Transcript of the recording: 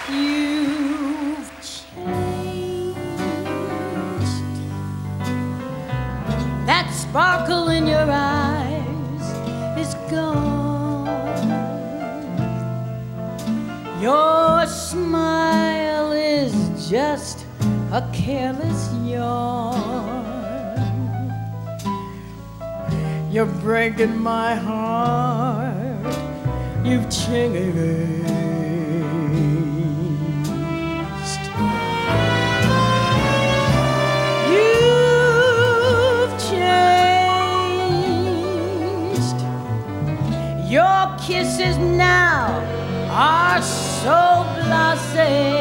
You've changed. That sparkle in your eyes is gone. Your smile is just a careless yawn. You're breaking my heart. You've changed. You've changed. Your kisses now are so blasé.